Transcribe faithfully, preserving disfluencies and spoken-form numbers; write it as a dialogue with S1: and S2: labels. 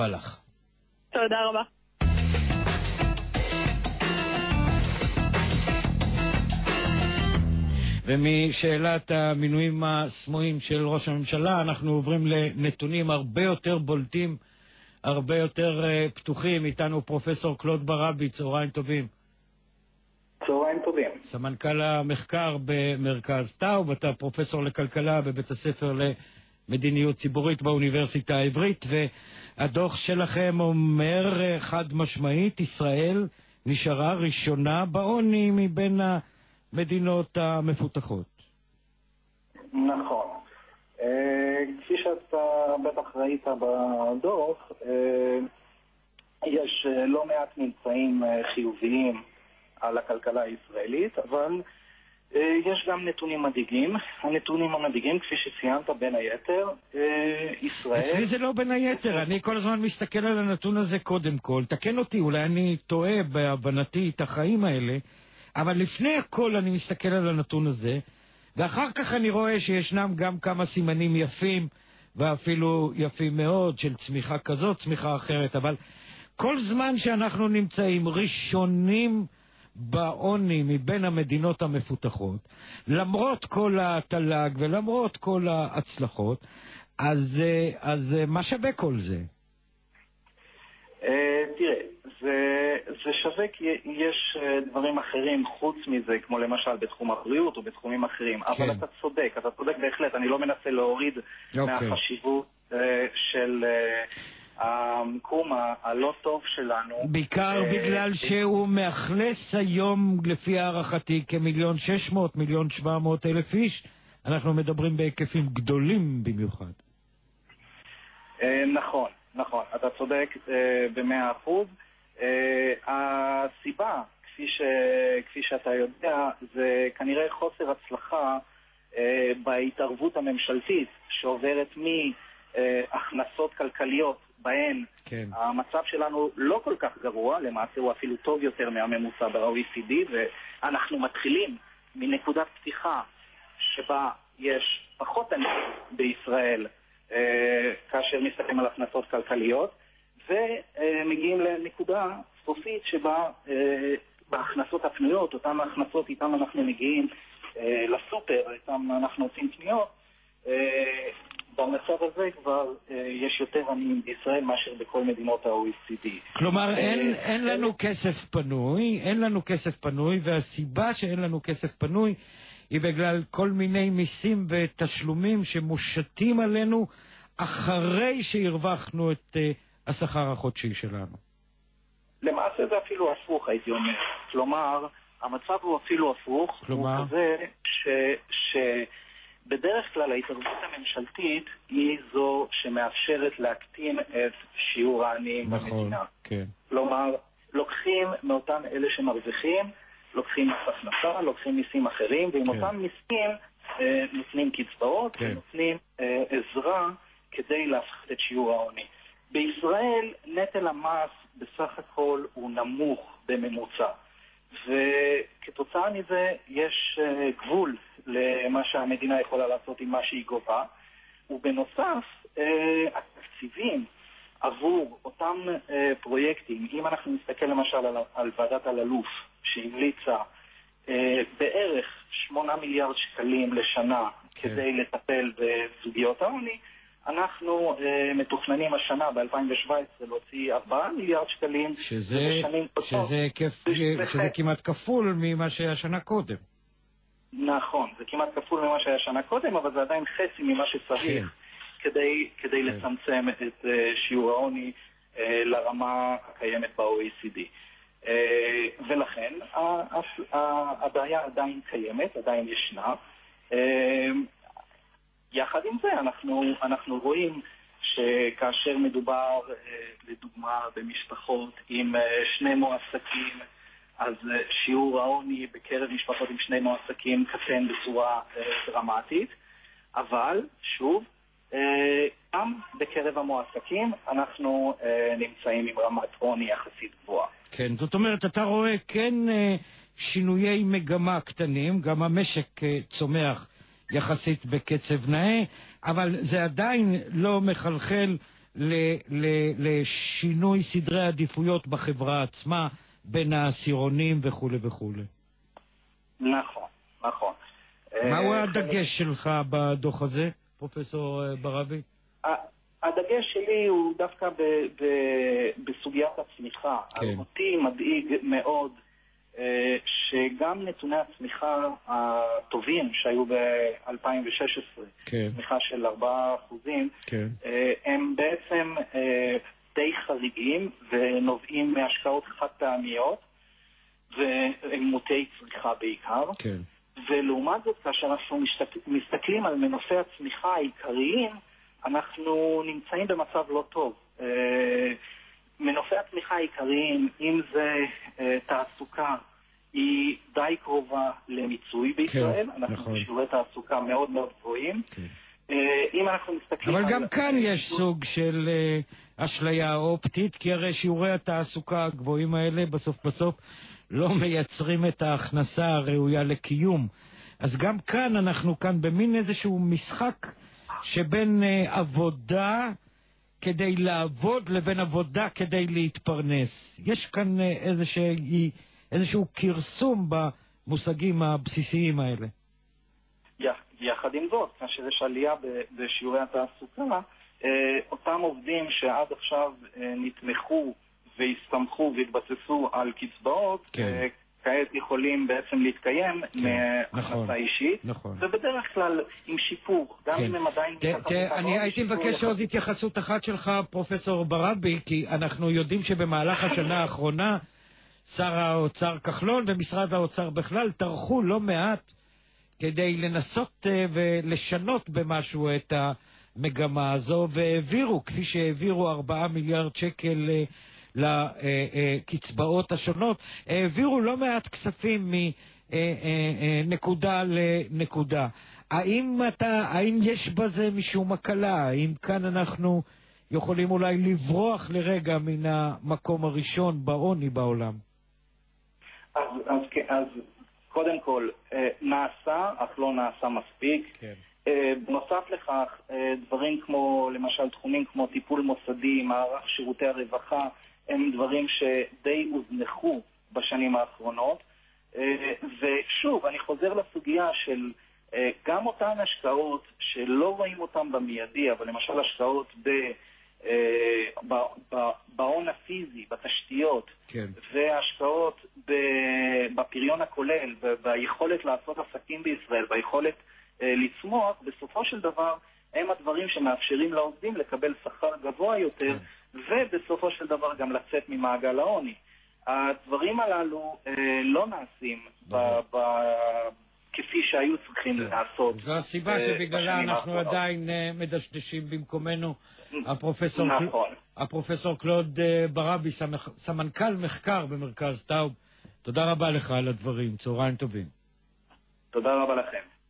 S1: לך.
S2: תודה רבה.
S1: ומשאלת המינויים הסמויים של ראש הממשלה אנחנו עוברים לנתונים הרבה יותר בולטים, הרבה יותר uh, פתוחים. איתנו פרופסור קלוד ברבי, צהריים טובים.
S3: צהריים טובים.
S1: סמנכ"ל המחקר במרכז טאו, ואתה פרופסור לכלכלה בבית הספר למדיניות ציבורית באוניברסיטה העברית, והדוח שלכם אומר חד משמעית, ישראל נשארה ראשונה בעוני מבין המדינות המפותחות.
S3: נכון. כפי שאתה בטח ראית בדוח, יש לא מעט ממצאים חיוביים על הכלכלה הישראלית, אבל יש גם נתונים מדאיגים. הנתונים המדאיגים, כפי שציינת, בין היתר, ישראל...
S1: אצלי זה לא בין היתר, אני כל הזמן מסתכל על הנתון הזה קודם כל. תקן אותי, אולי אני טועה בהבנתי את החיים האלה, אבל לפני הכל אני מסתכל על הנתון הזה, ואחר כך אני רואה שישנם גם כמה סימנים יפים, ואפילו יפים מאוד, של צמיחה כזאת, צמיחה אחרת, אבל כל זמן שאנחנו נמצאים ראשונים בעוני מבין המדינות המפותחות, למרות כל התל"ג ולמרות כל ההצלחות, אז, אז מה שווה כל זה?
S3: תראה, זה, זה שווה כי יש דברים אחרים חוץ מזה, כמו למשל בתחום הבריאות או בתחומים אחרים, אבל
S1: כן.
S3: אתה צודק, אתה צודק בהחלט, אני לא מנסה להוריד
S1: אוקיי.
S3: מהחשיבות של המקום הלא טוב שלנו.
S1: בעיקר בגלל שהוא מאכלס היום, לפי הערכתי, כמיליון שש מאות, מיליון שבע מאות אלף איש. אנחנו מדברים בהיקפים גדולים במיוחד.
S3: נכון, נכון, אתה צודק במאה אחוז. הסיבה, כפי ש, כפי שאתה יודע, זה כנראה חוסר הצלחה בהתערבות הממשלתית שעוברת מהכנסות כלכליות בהן
S1: כן.
S3: המצב שלנו לא כל כך גרוע, למעשה הוא אפילו טוב יותר מהממוצע ב-או אי סי די, ואנחנו מתחילים מנקודת פתיחה שבה יש פחות עניים בישראל כאשר מסתכלים על הכנסות כלכליות, ומגיעים לנקודה סופית שבה בהכנסות הפנויות, אותן ההכנסות איתן אנחנו מגיעים לסופר, איתן אנחנו עושים קניות, במצב הזה כבר יש יותר עניים בישראל מאשר בכל מדינות ה-או אי סי די.
S1: כלומר, אין, אין לנו כסף פנוי, אין לנו כסף פנוי, והסיבה שאין לנו כסף פנוי היא בגלל כל מיני מיסים ותשלומים שמושתים עלינו אחרי שהרווחנו את uh, השכר החודשי שלנו.
S3: למעשה זה אפילו הפוך, הייתי אומר. כלומר, המצב הוא אפילו הפוך.
S1: כלומר?
S3: הוא כזה ש... ש... בדרך כלל ההתערבות הממשלתית היא זו שמאפשרת להקטין את שיעור העניים
S1: נכון,
S3: במדינה.
S1: כן.
S3: כלומר, לוקחים מאותם אלה שמרוויחים, לוקחים מס הכנסה, לוקחים מיסים אחרים, ועם
S1: כן.
S3: אותם מיסים אה, נותנים קצבאות,
S1: כן.
S3: ונותנים אה, עזרה כדי להפחית את שיעור העוני. בישראל נטל המס בסך הכל הוא נמוך בממוצע. וכתוצאה מזה יש uh, גבול למה שהמדינה יכולה לעשות עם מה שהיא גובה, ובנוסף uh, התקציבים עבור אותם uh, פרויקטים, אם אנחנו נסתכל למשל על, על ועדת אלאלוף שהמליצה uh, בערך שמונה מיליארד שקלים לשנה
S1: כן.
S3: כדי לטפל בסוגיות העוני, אנחנו uh, מתוכננים השנה ב-אלפיים שבע עשרה להוציא ארבעה מיליארד שקלים.
S1: שזה, שזה, כיף, שזה כמעט כפול ממה שהיה שנה קודם.
S3: נכון, זה כמעט כפול ממה שהיה שנה קודם, אבל זה עדיין חצי ממה שצריך כן. כדי, כדי כן. לצמצם את uh, שיעור העוני uh, לרמה הקיימת ב-או אי סי די. Uh, ולכן הבעיה עדיין קיימת, עדיין ישנה. Uh, יחד עם זה אנחנו, אנחנו רואים שכאשר מדובר לדוגמה במשפחות עם שני מועסקים, אז שיעור העוני בקרב משפחות עם שני מועסקים קטן בצורה דרמטית, אבל שוב, גם בקרב המועסקים אנחנו נמצאים עם רמת עוני יחסית גבוהה.
S1: כן, זאת אומרת, אתה רואה כן שינויי מגמה קטנים, גם המשק צומח יחסית בקצב נאה, אבל זה עדיין לא מחלחל לשינוי סדרי עדיפויות בחברה עצמה, בין העשירונים וכו' וכו'.
S3: נכון, נכון.
S1: מהו הדגש שלך בדוח הזה, פרופסור ברבי?
S3: הדגש שלי הוא דווקא בסוגיית הצמיחה. אותי מדאיג מאוד שגם נתוני הצמיחה הטובים שהיו ב-אלפיים ושש עשרה, צמיחה של ארבעה אחוזים, הם בעצם די חריגים ונובעים מהשקעות חד פעמיות והם מוטי צריכה בעיקר. ולעומת זאת, כאשר אנחנו מסתכלים על מנופי הצמיחה העיקריים, אנחנו נמצאים במצב לא טוב. מנופי הצמיחה העיקריים, אם זה תעסוקה, היא די קרובה למיצוי בישראל. אנחנו בשיעורי תעסוקה מאוד מאוד גבוהים. אם אנחנו מסתכלים...
S1: אבל גם כאן יש סוג של אשליה אופטית, כי הרי שיעורי התעסוקה הגבוהים האלה בסוף בסוף לא מייצרים את ההכנסה הראויה לקיום. אז גם כאן אנחנו כאן במין איזשהו משחק שבין עבודה כדי לעבוד לבין עבודה כדי להתפרנס. יש כאן איזשהו, איזשהו קרסום במושגים הבסיסיים האלה.
S3: יחד עם זאת, כאשר יש עלייה בשיעורי התעסוקה, אותם עובדים שעד עכשיו נתמכו והסתמכו והתבססו על קצבאות, כן. כעת יכולים בעצם להתקיים כן. מהכנסה נכון. אישית, נכון. ובדרך כלל עם שיפור, גם כן. אם הם עדיין...
S1: ת, ת, אני הייתי מבקש עוד התייחסות אחת שלך, פרופסור ברבי, כי אנחנו יודעים שבמהלך השנה האחרונה, שר האוצר כחלון ומשרד האוצר בכלל טרחו לא מעט כדי לנסות ולשנות במשהו את המגמה הזו, והעבירו, כפי שהעבירו ארבעה מיליארד שקל לקצבאות השונות, העבירו לא מעט כספים מנקודה לנקודה. האם אתה, האם יש בזה משום הקלה? האם כאן אנחנו יכולים אולי לברוח לרגע מן המקום הראשון בעוני בעולם?
S3: אז, אז, אז קודם כל, נעשה, אך לא נעשה מספיק. כן. בנוסף לכך, דברים כמו, למשל, תחומים כמו טיפול מוסדי, מערך שירותי הרווחה, הם דברים שדי הוזנחו בשנים האחרונות. ושוב, אני חוזר לסוגיה של גם אותן השקעות שלא רואים אותן במיידי, אבל למשל השקעות ב... בהון הפיזי, בתשתיות, כן. והשקעות בפריון הכולל, ביכולת לעשות עסקים בישראל, ביכולת לצמוח, בסופו של דבר הם הדברים שמאפשרים לעובדים לקבל שכר גבוה יותר, כן. ובסופו של דבר גם לצאת ממעגל העוני. הדברים הללו לא נעשים ב- ב- כפי שהיו צריכים לעשות.
S1: זו הסיבה שבגללה אנחנו עדיין מדשדשים במקומנו. הפרופסור, נכון. הפרופסור קלוד ברבי, סמנכ"ל מחקר במרכז טאוב, תודה רבה לך על הדברים, צהריים טובים.
S3: תודה רבה לכם.